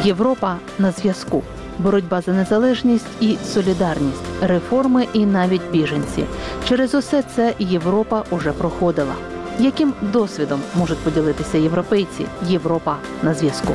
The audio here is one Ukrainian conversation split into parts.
Європа на зв'язку. Боротьба за незалежність і солідарність, реформи і навіть біженці. Через усе це Європа уже проходила. Яким досвідом можуть поділитися європейці? Європа на зв'язку.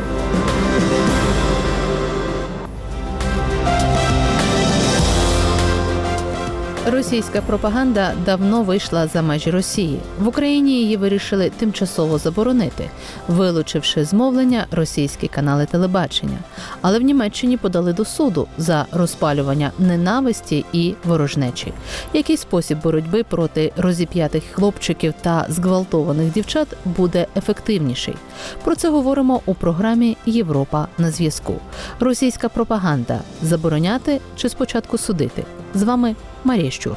Російська пропаганда давно вийшла за межі Росії. В Україні її вирішили тимчасово заборонити, вилучивши з мовлення російські канали телебачення. Але в Німеччині подали до суду за розпалювання ненависті і ворожнечі. Який спосіб боротьби проти розіп'ятих хлопчиків та зґвалтованих дівчат буде ефективніший? Про це говоримо у програмі «Європа на зв'язку». Російська пропаганда – забороняти чи спочатку судити? З вами Марія Щур.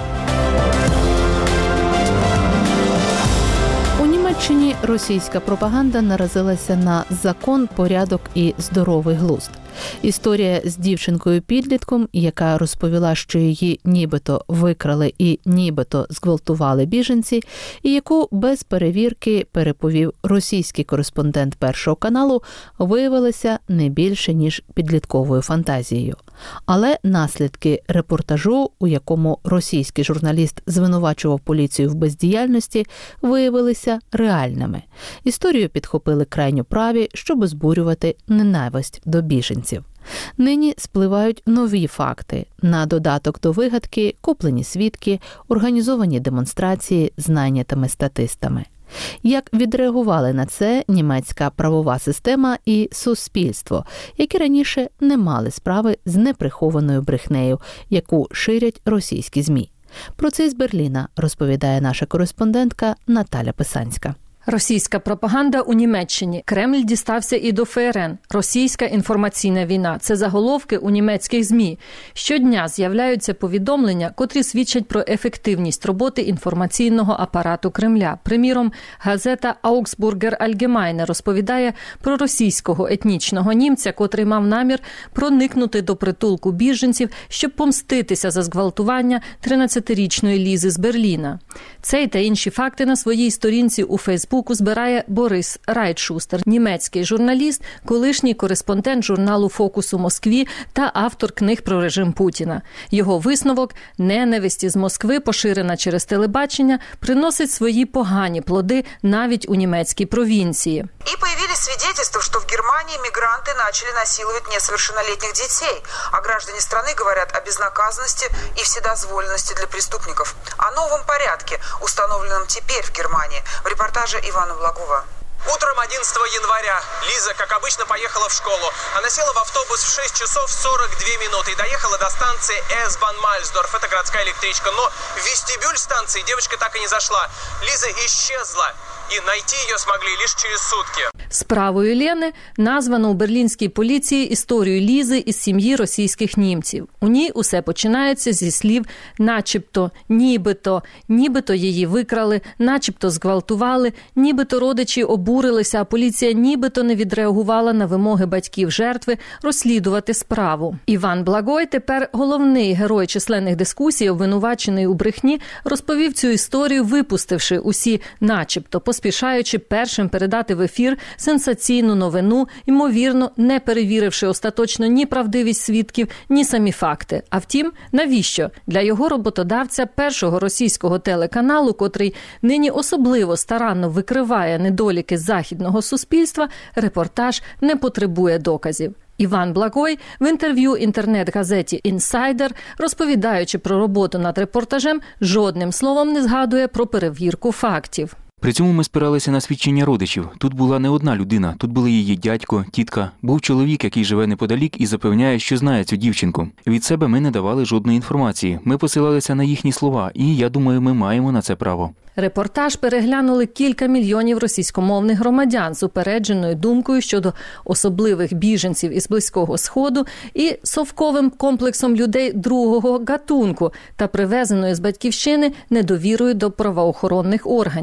У Німеччині російська пропаганда наразилася на закон, порядок і здоровий глузд. Історія з дівчинкою-підлітком, яка розповіла, що її нібито викрали і нібито зґвалтували біженці, і яку без перевірки переповів російський кореспондент Першого каналу, виявилася не більше, ніж підлітковою фантазією. Але наслідки репортажу, у якому російський журналіст звинувачував поліцію в бездіяльності, виявилися реальними. Історію підхопили крайньо праві, щоб збурювати ненависть до біженців. Нині спливають нові факти. На додаток до вигадки куплені свідки, організовані демонстрації з найнятими статистами. Як відреагували на це німецька правова система і суспільство, які раніше не мали справи з неприхованою брехнею, яку ширять російські ЗМІ? Про це з Берліна розповідає наша кореспондентка Наталя Писанська. Російська пропаганда у Німеччині. Кремль дістався і до ФРН. Російська інформаційна війна. Це заголовки у німецьких ЗМІ. Щодня з'являються повідомлення, котрі свідчать про ефективність роботи інформаційного апарату Кремля. Приміром, газета Augsburger Allgemeine розповідає про російського етнічного німця, котрий мав намір проникнути до притулку біженців, щоб помститися за зґвалтування 13-річної Лізи з Берліна. Цей та інші факти на своїй сторінці у Фейсбуку збирає Борис Райтшустер, німецький журналіст, колишній кореспондент журналу «Фокус» у Москві та автор книг про режим Путіна. Його висновок «Ненависть із Москви, поширена через телебачення, приносить свої погані плоди навіть у німецькій провінції». И появились свидетельства, что в Германии мигранты начали насиловать несовершеннолетних детей, а граждане страны говорят о безнаказанности и вседозволенности для преступников, о новом порядке, установленном теперь в Германии. В репортаже Ивана Благова. Утром 11 января Лиза, как обычно, поехала в школу. Она села в автобус в 6 часов 42 минуты и доехала до станции С-Бан-Мальсдорф. Это городская электричка. Но в вестибюль станции девочка так и не зашла. Лиза исчезла. И найти ее смогли лишь через сутки. Справою Лени названо у берлінській поліції історію Лізи із сім'ї російських німців. У ній усе починається зі слів «начебто», «нібито її викрали», «начебто зґвалтували», «нібито родичі обурилися, а поліція нібито не відреагувала на вимоги батьків жертви розслідувати справу». Іван Благой, тепер головний герой численних дискусій, обвинувачений у брехні, розповів цю історію, випустивши усі «начебто», поспішаючи першим передати в ефір сенсаційну новину, ймовірно, не перевіривши остаточно ні правдивість свідків, ні самі факти. А втім, навіщо? Для його роботодавця, першого російського телеканалу, котрий нині особливо старанно викриває недоліки західного суспільства, репортаж не потребує доказів. Іван Благой в інтерв'ю інтернет-газеті «Інсайдер», розповідаючи про роботу над репортажем, жодним словом не згадує про перевірку фактів. При цьому ми спиралися на свідчення родичів. Тут була не одна людина, тут були її дядько, тітка. Був чоловік, який живе неподалік і запевняє, що знає цю дівчинку. Від себе ми не давали жодної інформації. Ми посилалися на їхні слова, і, я думаю, ми маємо на це право. Репортаж переглянули кілька мільйонів російськомовних громадян з упередженою думкою щодо особливих біженців із Близького Сходу і совковим комплексом людей другого гатунку та привезеною з батьківщини недовірою до правоохоронних органів.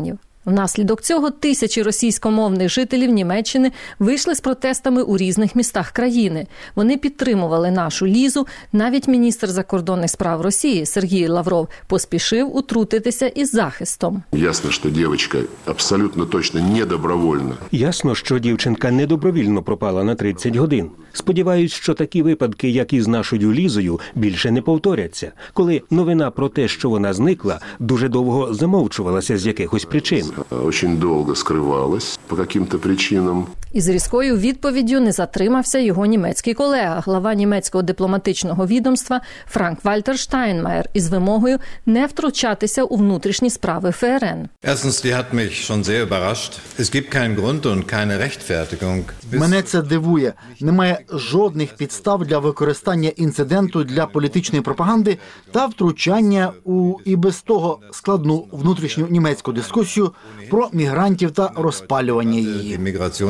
Внаслідок цього тисячі російськомовних жителів Німеччини вийшли з протестами у різних містах країни. Вони підтримували нашу Лізу. Навіть міністр закордонних справ Росії Сергій Лавров поспішив утрутитися із захистом. Ясно, що дівчинка абсолютно точно не добровольна. Ясно, що дівчинка недобровільно пропала на 30 годин. Сподіваюсь, що такі випадки, як і з нашою Лізою, більше не повторяться, коли новина про те, що вона зникла, дуже довго замовчувалася з якихось причин. Дуже довго скривалась по яким-то причинам. Із різкою відповіддю не затримався його німецький колега, глава німецького дипломатичного відомства Франк-Вальтер Штайнмаєр із вимогою не втручатися у внутрішні справи ФРН. Мене це дивує. Немає жодних підстав для використання інциденту для політичної пропаганди та втручання у і без того складну внутрішню німецьку дискусію про мігрантів та розпалювання її.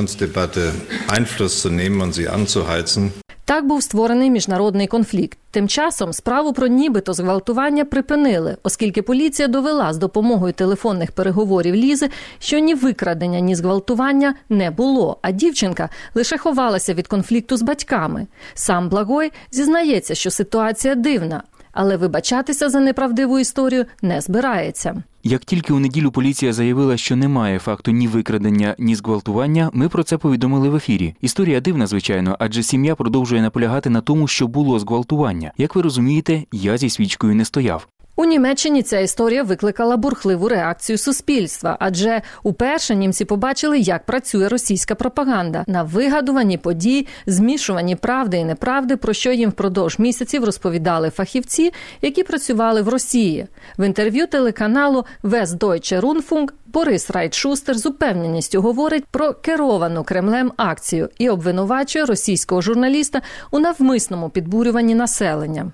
Так був створений міжнародний конфлікт. Тим часом справу про нібито зґвалтування припинили, оскільки поліція довела з допомогою телефонних переговорів Лізи, що ні викрадення, ні зґвалтування не було, а дівчинка лише ховалася від конфлікту з батьками. Сам Благой зізнається, що ситуація дивна, але вибачатися за неправдиву історію не збирається. Як тільки у неділю поліція заявила, що немає факту ні викрадення, ні зґвалтування, ми про це повідомили в ефірі. Історія дивна, звичайно, адже сім'я продовжує наполягати на тому, що було зґвалтування. Як ви розумієте, я зі свічкою не стояв. У Німеччині ця історія викликала бурхливу реакцію суспільства, адже уперше німці побачили, як працює російська пропаганда на вигадувані події, змішувані правди і неправди, про що їм впродовж місяців розповідали фахівці, які працювали в Росії. В інтерв'ю телеканалу Westdeutsche Rundfunk Борис Райт-Шустер з упевненістю говорить про керовану Кремлем акцію і обвинувачує російського журналіста у навмисному підбурюванні населення.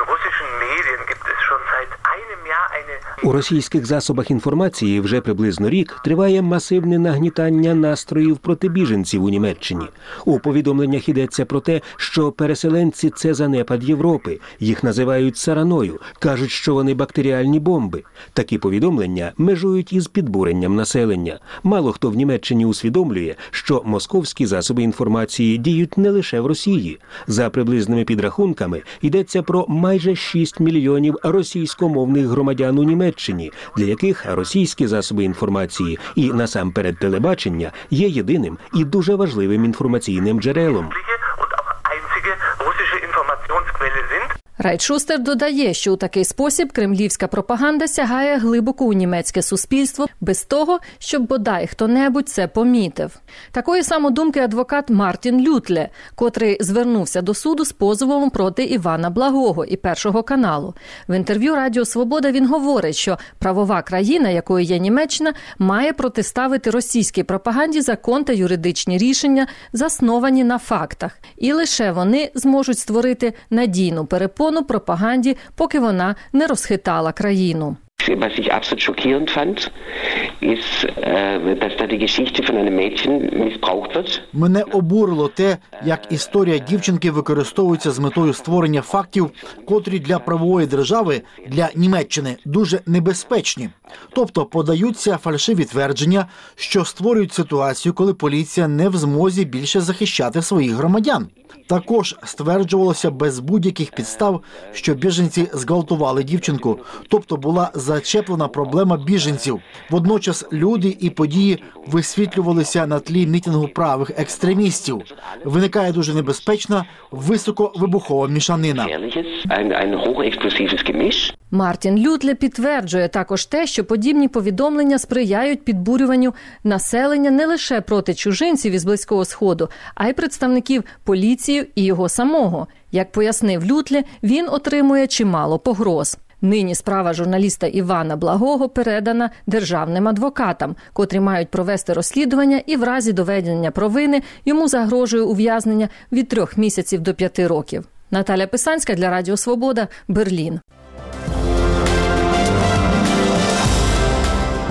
У російських засобах інформації вже приблизно рік триває масивне нагнітання настроїв проти біженців у Німеччині. У повідомленнях йдеться про те, що переселенці – це занепад Європи. Їх називають сараною, кажуть, що вони бактеріальні бомби. Такі повідомлення межують із підбуренням населення. Мало хто в Німеччині усвідомлює, що московські засоби інформації діють не лише в Росії. За приблизними підрахунками йдеться про майже 6 мільйонів російськомовних громадян у Німеччині, для яких російські засоби інформації і, насамперед, телебачення є єдиним і дуже важливим інформаційним джерелом. Райт-Шустер додає, що у такий спосіб кремлівська пропаганда сягає глибоко у німецьке суспільство, без того, щоб бодай хто-небудь це помітив. Такої самодумки адвокат Мартін Лютле, котрий звернувся до суду з позовом проти Івана Благого і Першого каналу. В інтерв'ю Радіо Свобода він говорить, що правова країна, якою є Німеччина, має протиставити російській пропаганді закон та юридичні рішення, засновані на фактах. І лише вони зможуть створити надійну перепону пропаганді, поки вона не розхитала країну. Was ich absolut schockierend fand, ist, dass da die Geschichte von einem Mädchen missbraucht wird. Мене обурило те, як історія дівчинки використовується з метою створення фактів, котрі для правової держави, для Німеччини, дуже небезпечні. Тобто подаються фальшиві твердження, що створюють ситуацію, коли поліція не в змозі більше захищати своїх громадян. Також стверджувалося без будь-яких підстав, що біженці зґвалтували дівчинку, тобто була зачеплена проблема біженців. Водночас люди і події висвітлювалися на тлі мітингу правих екстремістів. Виникає дуже небезпечна, високовибухова мішанина. Мартін Лютле підтверджує також те, що подібні повідомлення сприяють підбурюванню населення не лише проти чужинців із Близького Сходу, а й представників поліції і його самого. Як пояснив Лютле, він отримує чимало погроз. Нині справа журналіста Івана Благого передана державним адвокатам, котрі мають провести розслідування, і в разі доведення провини йому загрожує ув'язнення від 3 місяців до 5 років. Наталя Писанська для Радіо Свобода, Берлін.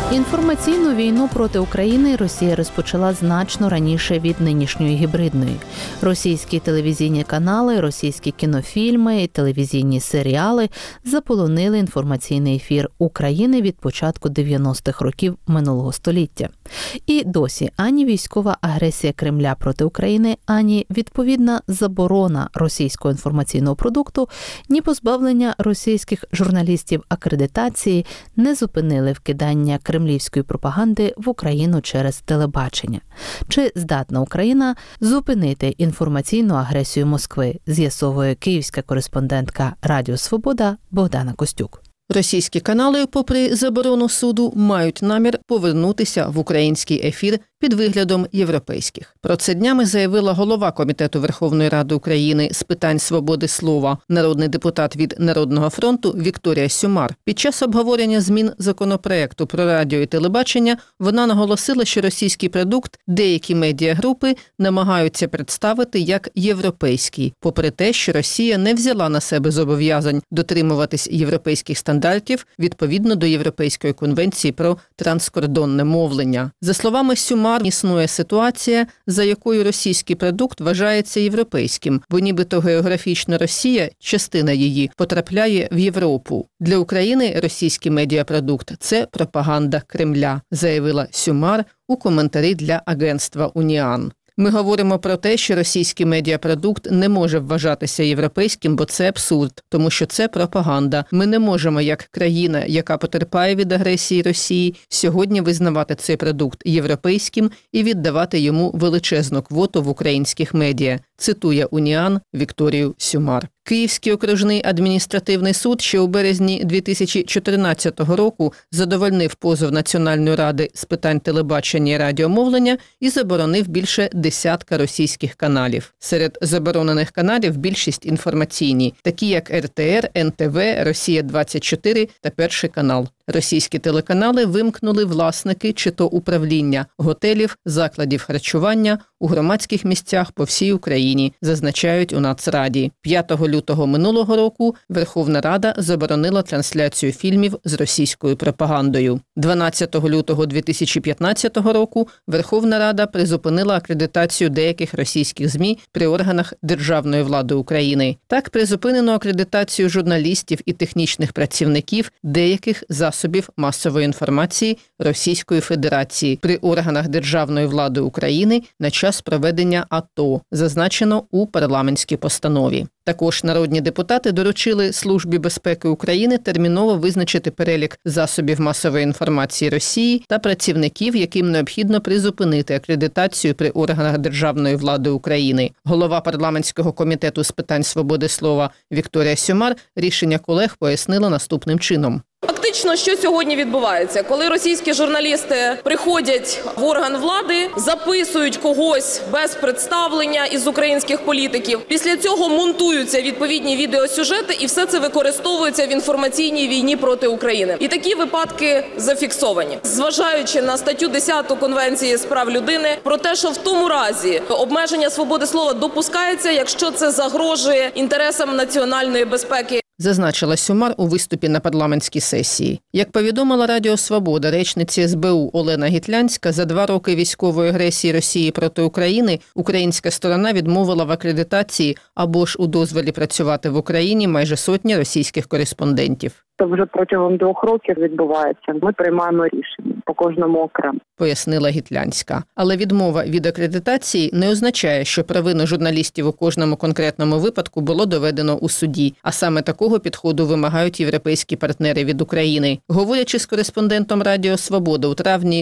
Інформаційну війну проти України Росія розпочала значно раніше від нинішньої гібридної. Російські телевізійні канали, російські кінофільми і телевізійні серіали заполонили інформаційний ефір України від початку 90-х років минулого століття. І досі ані військова агресія Кремля проти України, ані відповідна заборона російського інформаційного продукту, ні позбавлення російських журналістів акредитації не зупинили вкидання кремлівської пропаганди в Україну через телебачення. Чи здатна Україна зупинити інформаційну агресію Москви, з'ясовує київська кореспондентка Радіо Свобода Богдана Костюк. Російські канали, попри заборону суду, мають намір повернутися в український ефір під виглядом європейських. Про це днями заявила голова Комітету Верховної Ради України з питань свободи слова, народний депутат від Народного фронту Вікторія Сюмар. Під час обговорення змін законопроекту про радіо і телебачення вона наголосила, що російський продукт деякі медіагрупи намагаються представити як європейський, попри те, що Росія не взяла на себе зобов'язань дотримуватись європейських стандартів відповідно до Європейської конвенції про транскордонне мовлення. За словами Сюмар, існує ситуація, за якою російський продукт вважається європейським, бо нібито географічно Росія, частина її, потрапляє в Європу. Для України російський медіапродукт – це пропаганда Кремля, заявила Сюмар у коментарі для агентства «Уніан». Ми говоримо про те, що російський медіапродукт не може вважатися європейським, бо це абсурд, тому що це пропаганда. Ми не можемо, як країна, яка потерпає від агресії Росії, сьогодні визнавати цей продукт європейським і віддавати йому величезну квоту в українських медіа, цитує «Уніан» Вікторію Сюмар. Київський окружний адміністративний суд ще у березні 2014 року задовольнив позов Національної ради з питань телебачення і радіомовлення і заборонив більше десятка російських каналів. Серед заборонених каналів більшість інформаційні, такі як РТР, НТВ, Росія-24 та Перший канал. Російські телеканали вимкнули власники чи то управління готелів, закладів харчування у громадських місцях по всій Україні, зазначають у Нацраді. 5 лютого минулого року Верховна Рада заборонила трансляцію фільмів з російською пропагандою. 12 лютого 2015 року Верховна Рада призупинила акредитацію деяких російських ЗМІ при органах державної влади України. Так призупинено акредитацію журналістів і технічних працівників деяких засобів масової інформації Російської Федерації при органах державної влади України на час проведення АТО, зазначено у парламентській постанові. Також народні депутати доручили Службі безпеки України терміново визначити перелік засобів масової інформації Росії та працівників, яким необхідно призупинити акредитацію при органах державної влади України. Голова парламентського комітету з питань свободи слова Вікторія Сюмар рішення колег пояснила наступним чином. Фактично, що сьогодні відбувається? Коли російські журналісти приходять в орган влади, записують когось без представлення із українських політиків, після цього монтуються відповідні відеосюжети і все це використовується в інформаційній війні проти України. І такі випадки зафіксовані. Зважаючи на статтю 10 Конвенції з прав людини про те, що в тому разі обмеження свободи слова допускається, якщо це загрожує інтересам національної безпеки. Зазначила Сюмар у виступі на парламентській сесії. Як повідомила Радіо Свобода, речниця СБУ Олена Гітлянська, за 2 роки військової агресії Росії проти України українська сторона відмовила в акредитації або ж у дозволі працювати в Україні майже сотні російських кореспондентів. Це вже протягом 2 років відбувається. Ми приймаємо рішення по кожному окремо, пояснила Гітлянська. Але відмова від акредитації не означає, що провину журналістів у кожному конкретному випадку було доведено у суді. А саме такого підходу вимагають європейські партнери від України. Говорячи з кореспондентом Радіо Свобода у травні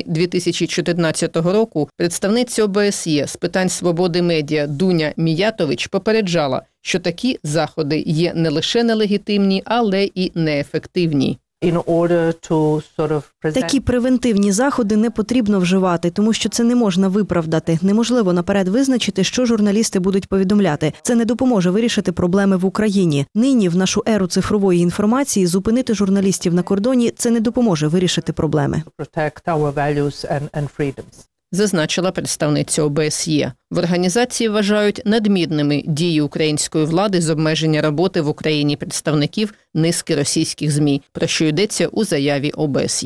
2014 року, представниця ОБСЄ з питань свободи медіа Дуня Міятович попереджала, що такі заходи є не лише нелегітимні, але і неефективні. Такі превентивні заходи не потрібно вживати, тому що це не можна виправдати. Неможливо наперед визначити, що журналісти будуть повідомляти. Це не допоможе вирішити проблеми в Україні. Нині, в нашу еру цифрової інформації, зупинити журналістів на кордоні – це не допоможе вирішити проблеми. Зазначила представниця ОБСЄ. В організації вважають надмірними дії української влади з обмеження роботи в Україні представників низки російських ЗМІ, про що йдеться у заяві ОБСЄ.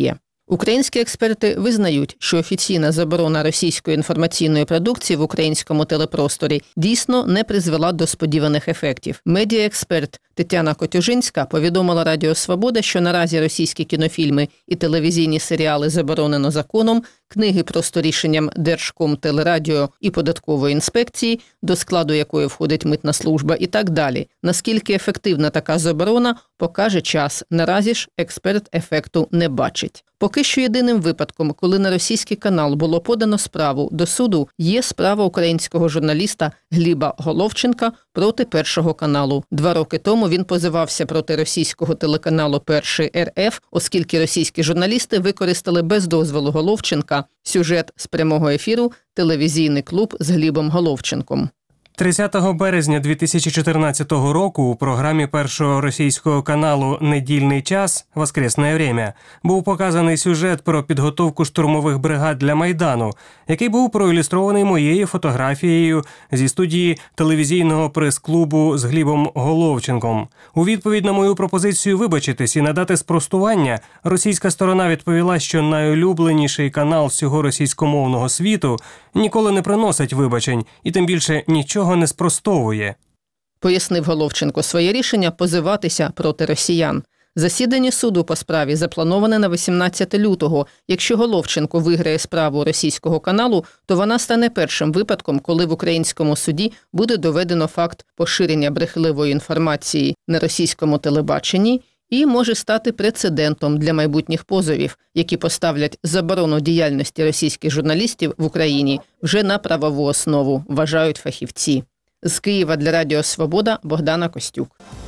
Українські експерти визнають, що офіційна заборона російської інформаційної продукції в українському телепросторі дійсно не призвела до сподіваних ефектів. Медіаексперт Тетяна Котюжинська повідомила Радіо Свобода, що наразі російські кінофільми і телевізійні серіали заборонено законом, книги просто рішенням Держкомтелерадіо і податкової інспекції, до складу якої входить митна служба і так далі. Наскільки ефективна така заборона, покаже час. Наразі ж експерт ефекту не бачить. Поки що єдиним випадком, коли на російський канал було подано справу до суду, є справа українського журналіста Гліба Головченка проти Першого каналу. 2 роки тому він позивався проти російського телеканалу «Перший РФ», оскільки російські журналісти використали без дозволу Головченка сюжет з прямого ефіру «Телевізійний клуб з Глібом Головченком». 30 березня 2014 року у програмі Першого російського каналу «Недільний час» «Воскресне время» був показаний сюжет про підготовку штурмових бригад для Майдану, який був проілюстрований моєю фотографією зі студії телевізійного прес-клубу з Глібом Головченком. У відповідь на мою пропозицію вибачитись і надати спростування, російська сторона відповіла, що найулюбленіший канал всього російськомовного світу ніколи не приносить вибачень і тим більше нічого не спростовує. Пояснив Головченко своє рішення позиватися проти росіян. Засідання суду по справі заплановане на 18 лютого. Якщо Головченко виграє справу російського каналу, то вона стане першим випадком, коли в українському суді буде доведено факт поширення брехливої інформації на російському телебаченні і може стати прецедентом для майбутніх позовів, які поставлять заборону діяльності російських журналістів в Україні вже на правову основу, вважають фахівці. З Києва для Радіо Свобода Богдана Костюк.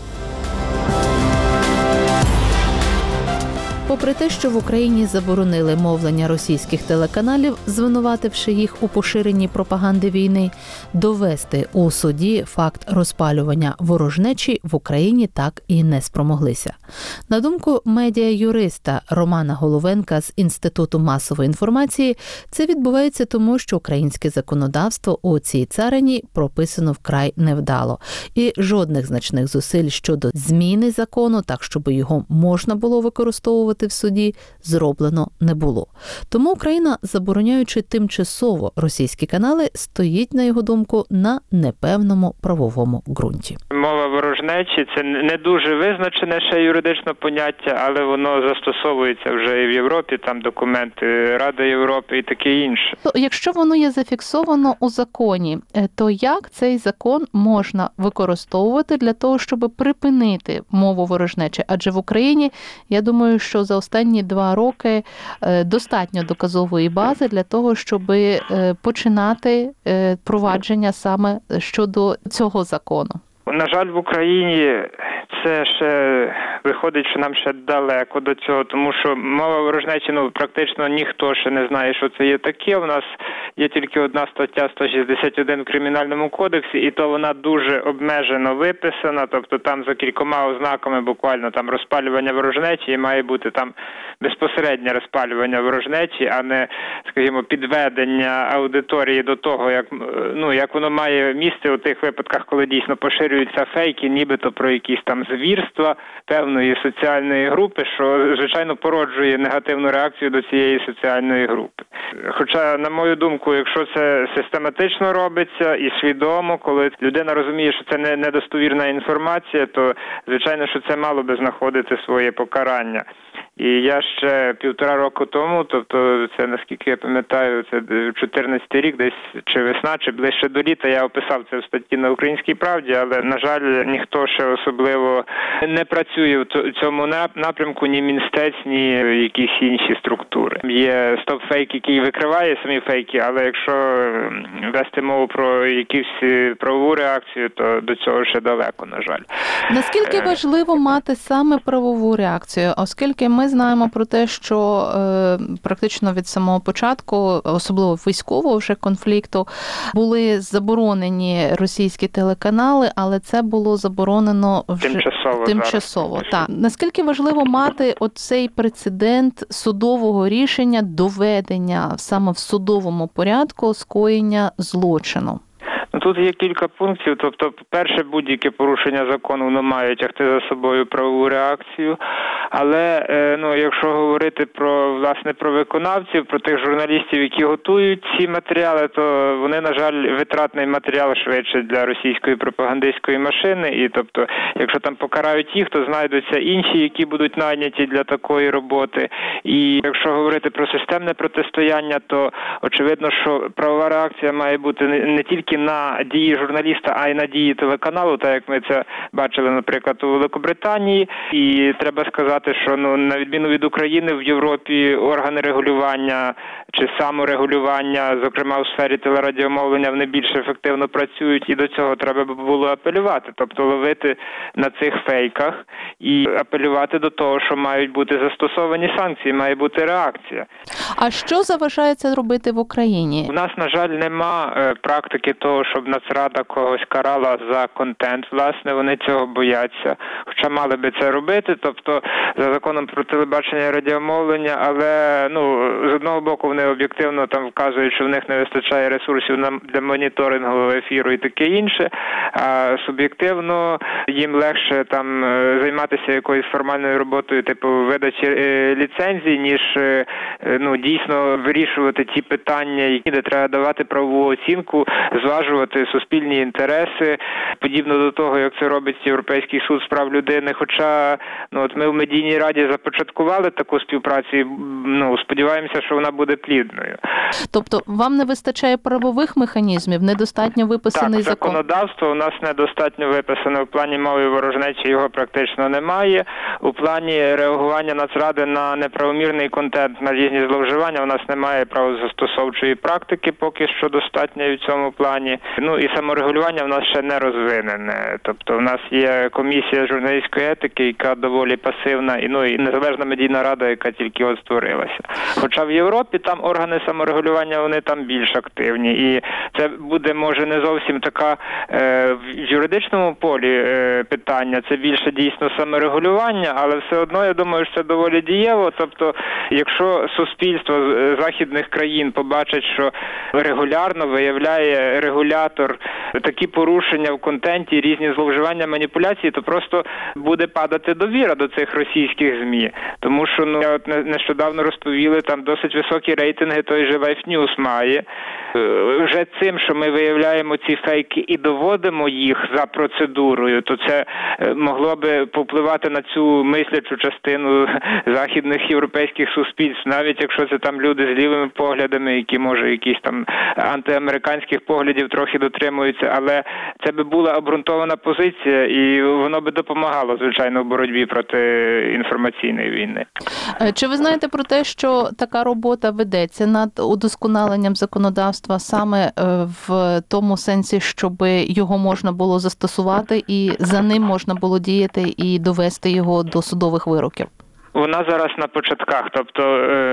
Попри те, що в Україні заборонили мовлення російських телеканалів, звинувативши їх у поширенні пропаганди війни, довести у суді факт розпалювання ворожнечі в Україні так і не спромоглися. На думку медіа-юриста Романа Головенка з Інституту масової інформації, це відбувається тому, що українське законодавство у цій царині прописано вкрай невдало. І жодних значних зусиль щодо зміни закону, так щоб його можна було використовувати в суді, зроблено не було. Тому Україна, забороняючи тимчасово російські канали, стоїть, на його думку, на непевному правовому ґрунті. Мова ворожнечі – це не дуже визначене ще юридичне поняття, але воно застосовується вже і в Європі, там документи Ради Європи і таке інше. Якщо воно є зафіксовано у законі, то як цей закон можна використовувати для того, щоб припинити мову ворожнечі? Адже в Україні, я думаю, що за останні 2 роки достатньо доказової бази для того, щоб починати провадження саме щодо цього закону. На жаль, в Україні це ще виходить, що нам ще далеко до цього, тому що мова ворожнечі, практично ніхто ще не знає, що це є таке. У нас є тільки одна стаття 161 в Кримінальному кодексі, і то вона дуже обмежено виписана, тобто там за кількома ознаками буквально там розпалювання ворожнечі, і має бути там безпосереднє розпалювання ворожнечі, а не, скажімо, підведення аудиторії до того, як воно має місце у тих випадках, коли дійсно поширюються фейки, нібито про якісь там звірства певної соціальної групи, що, звичайно, породжує негативну реакцію до цієї соціальної групи. Хоча, на мою думку, якщо це систематично робиться і свідомо, коли людина розуміє, що це не недостовірна інформація, то, звичайно, що це мало би знаходити своє покарання. І я ще 1,5 року тому, тобто це, наскільки я пам'ятаю, це 14-й рік, десь чи весна, чи ближче до літа, я описав це в статті на «Українській правді», але, на жаль, ніхто ще особливо не працює в цьому напрямку, ні Мінстець, ні якісь інші структури. Є стоп-фейк, який викриває самі фейки, але якщо вести мову про якусь правову реакцію, то до цього ще далеко, на жаль. Наскільки важливо мати саме правову реакцію, оскільки ми знаємо про те, що практично від самого початку, особливо військового вже конфлікту, були заборонені російські телеканали, але це було заборонено вже тимчасово. Так. Наскільки важливо мати оцей прецедент судового рішення, доведення саме в судовому порядку скоєння злочину? Тут є кілька пунктів. Тобто, перше, будь-яке порушення закону воно має тягти за собою правову реакцію. Але якщо говорити про виконавців, про тих журналістів, які готують ці матеріали, то вони, на жаль, витратний матеріал швидше для російської пропагандистської машини. І тобто, якщо там покарають їх, то знайдуться інші, які будуть найняті для такої роботи. І якщо говорити про системне протистояння, то очевидно, що правова реакція має бути не тільки на дії журналіста, а й на дії телеканалу, так як ми це бачили, наприклад, у Великобританії. І треба сказати, що на відміну від України, в Європі органи регулювання чи саморегулювання, зокрема у сфері телерадіомовлення, вони більш ефективно працюють, і до цього треба було апелювати, тобто ловити на цих фейках і апелювати до того, що мають бути застосовані санкції, має бути реакція. А що заважає це робити в Україні? У нас, на жаль, нема практики того, щоб Нацрада когось карала за контент. Власне, вони цього бояться. Хоча мали би це робити, тобто за законом про телебачення і радіомовлення, але з одного боку вони об'єктивно там вказують, що в них не вистачає ресурсів для моніторингу ефіру і таке інше, а суб'єктивно їм легше там займатися якоюсь формальною роботою, типу видачі ліцензій, ніж дійсно вирішувати ті питання, де треба давати правову оцінку, зважувати суспільні інтереси, подібно до того, як це робить Європейський суд з прав людини. Хоча ми в медійній раді започаткували таку співпрацю і сподіваємося, що вона буде плідною. Тобто вам не вистачає правових механізмів, недостатньо виписаний закон? Так, законодавство у нас недостатньо виписане. В плані мови ворожнечі його практично немає. У плані реагування Нацради на неправомірний контент, на різні зловживання у нас немає правозастосовчої практики поки що достатньо в цьому плані. І саморегулювання в нас ще не розвинене. Тобто в нас є комісія журналістської етики, яка доволі пасивна, і незалежна медійна рада, яка тільки от створилася. Хоча в Європі там органи саморегулювання, вони там більш активні. І це буде, може, не зовсім така в юридичному полі питання, це більше дійсно саморегулювання, але все одно, я думаю, що це доволі дієво. Тобто, якщо суспільство західних країн побачить, що регулярно виявляє регулятор такі порушення в контенті, різні зловживання, маніпуляції, то просто буде падати довіра до цих російських ЗМІ. Тому що, нещодавно розповіли, там досить високі рейтинги той же Life News має. Вже цим, що ми виявляємо ці фейки і доводимо їх за процедурою, то це могло би повпливати на цю мислячу частину західних європейських суспільств, навіть якщо це там люди з лівими поглядами, які, може, якісь там антиамериканських поглядів трохи дотримуються, але це би була обґрунтована позиція, і воно би допомагало, звичайно, в боротьбі проти інформаційної війни. Чи ви знаєте про те, що така робота ведеться над удосконаленням законодавства саме в тому сенсі, щоб його можна було застосувати і за ним можна було діяти і довести його до судових вироків? Вона зараз на початках, тобто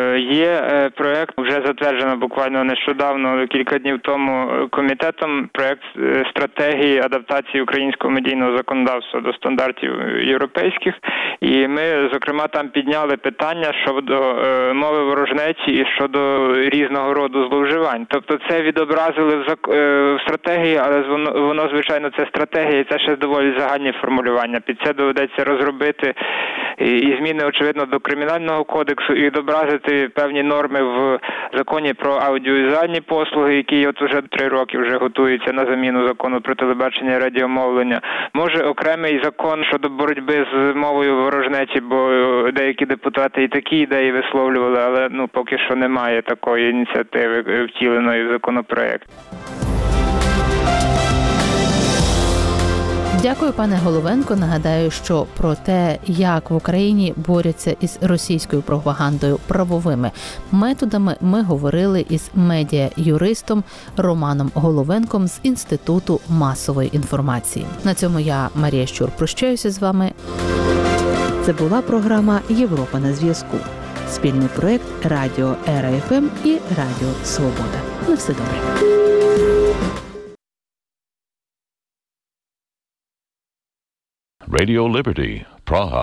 є проект, вже затверджено буквально нещодавно, кілька днів тому комітетом, проект стратегії адаптації українського медійного законодавства до стандартів європейських. І ми, зокрема, там підняли питання щодо мови ворожнечі і щодо різного роду зловживань. Тобто це відобразили в стратегії, але воно, звичайно, це стратегія, і це ще доволі загальні формулювання. Під це доведеться розробити і зміни, очевидно, до Кримінального кодексу і відобразити певні норми в законі про аудіовізуальні послуги, який от уже 3 роки вже готується на заміну закону про телебачення і радіомовлення. Може, окремий закон щодо боротьби з мовою ворожнечі, бо деякі депутати і такі ідеї висловлювали, але поки що немає такої ініціативи втіленої в законопроект. Дякую, пане Головенко. Нагадаю, що про те, як в Україні борються із російською пропагандою правовими методами, ми говорили із медіа-юристом Романом Головенком з Інституту масової інформації. На цьому я, Марія Щур, прощаюся з вами. Це була програма «Європа на зв'язку». Спільний проєкт Радіо ЕРА-ФМ і Радіо Свобода. На все добре. Radio Liberty, Praha.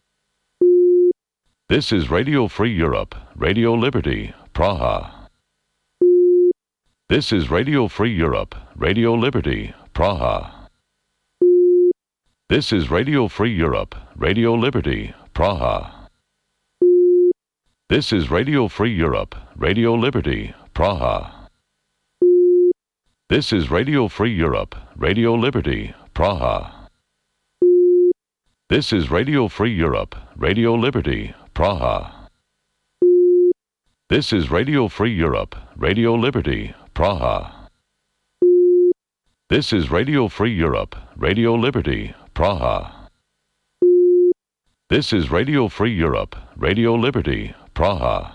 This is Radio Free Europe, Radio Liberty, Praha. This is Radio Free Europe, Radio Liberty, Praha. This is Radio Free Europe, Radio Liberty, Praha. This is Radio Free Europe, Radio Liberty, Praha. This is Radio Free Europe, Radio Liberty, Praha. This is Radio Free Europe, Radio Liberty, Praha. This is Radio Free Europe, Radio Liberty, Praha. This is Radio Free Europe, Radio Liberty, Praha. This is Radio Free Europe, Radio Liberty, Praha.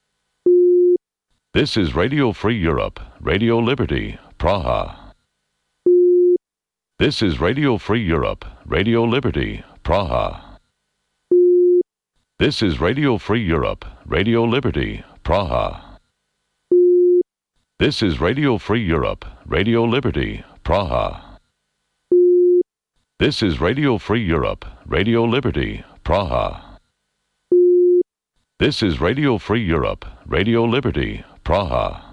This is Radio Free Europe, Radio Liberty, Praha. This is Radio Free Europe, Radio Liberty, Praha. This is Radio Free Europe, Radio Liberty, Praha. This is Radio Free Europe, Radio Liberty, Praha. This is Radio Free Europe, Radio Liberty, Praha. This is Radio Free Europe, Radio Liberty, Praha.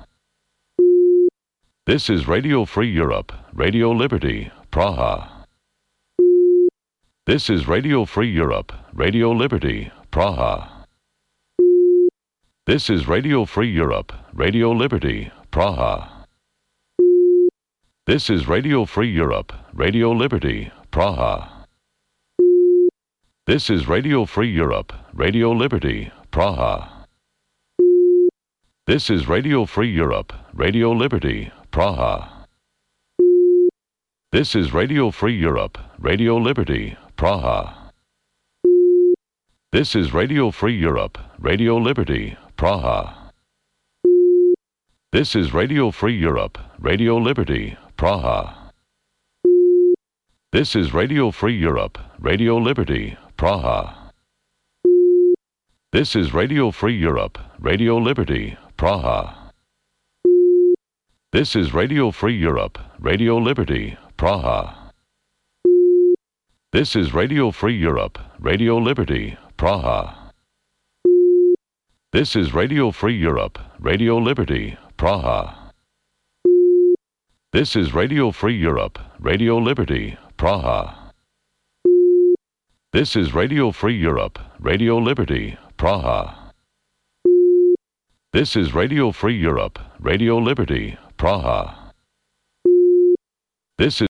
This is Radio Free Europe, Radio Liberty, Praha. This is Radio Free Europe, Radio Liberty, Praha. This is Radio Free Europe, Radio Liberty, Praha. This is Radio Free Europe, Radio Liberty, Praha. This is Radio Free Europe, Radio Liberty, Praha. This is Radio Free Europe, Radio Liberty, Praha. This is Radio Free Europe, Radio Liberty, Praha. This is Radio Free Europe, Radio Liberty, Praha. This is Radio Free Europe, Radio Liberty, Praha. This is Radio Free Europe, Radio Liberty, Praha. This is Radio Free Europe, Radio Liberty, Praha. This is Radio Free Europe, Radio Liberty, Praha. This is Radio Free Europe, Radio Liberty, Praha. This is Radio Free Europe, Radio Liberty, Praha. This is Radio Free Europe, Radio Liberty, Praha. This is Radio Free Europe, Radio Liberty, Praha. This is Radio Free Europe, Radio Liberty, Praha. This is